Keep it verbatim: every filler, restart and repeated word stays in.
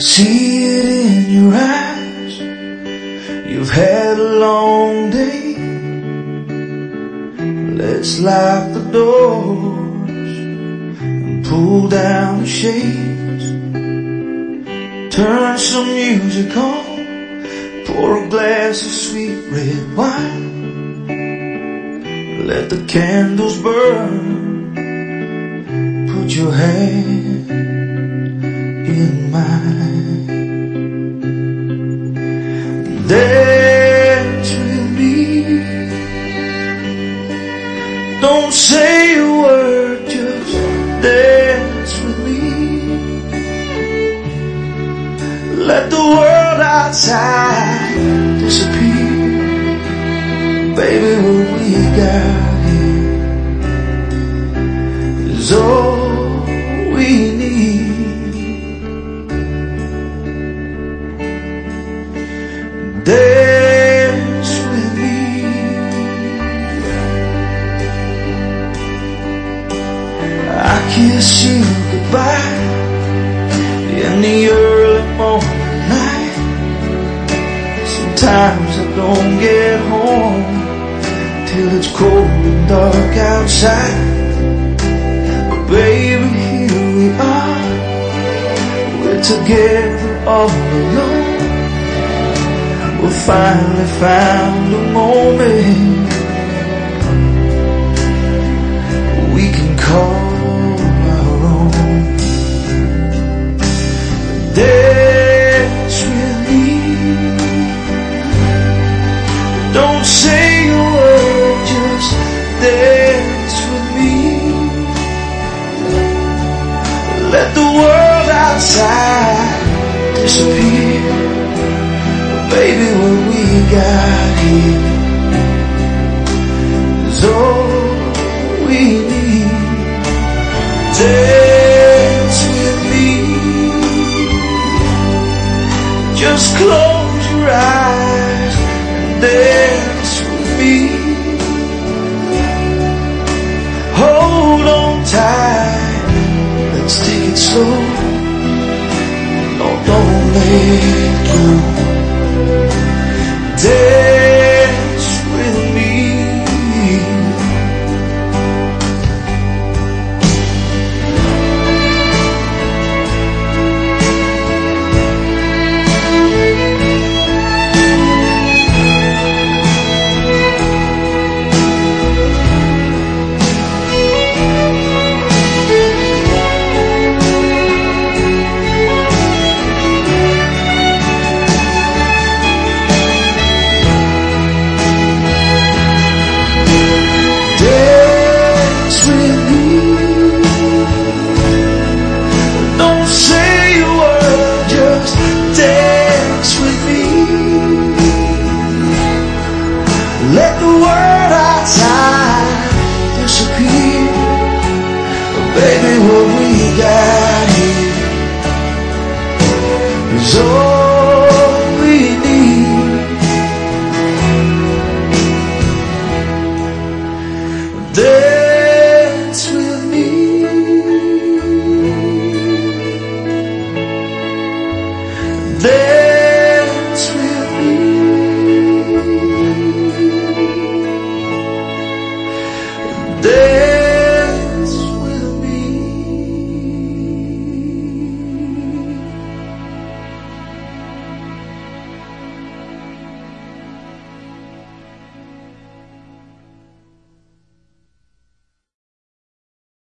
See it in your eyes. You've had a long day. Let's lock the doors and pull down the shades. Turn some music on. Pour a glass of sweet red wine. Let the candles burn. Put your hand in mine. Dance with me. Don't say a word, just dance with me. Let the world outside disappear. Baby, what we got here is all we need. Dance with me. I kiss you goodbye in the early morning light. Sometimes I don't get home till it's cold and dark outside. But baby, here we are. We're together all alone. We finally found a moment we can call our own. Dance with me. Don't say a word, just dance with me. Let the world outside disappear. Baby, what we got here is all we need. Dance with me. Just close your eyes and dance with me. Hold on tight, let's take it slow. No, don't let go. Dance with me. Let the world outside disappear. Baby, what we got here is all we need. Dance with me. Dance with me. Dance